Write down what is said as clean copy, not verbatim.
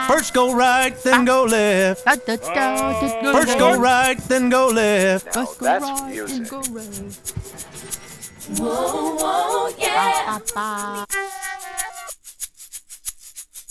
First go right, then go left. First go right, then go left. Now that's music. Whoa, whoa, yeah.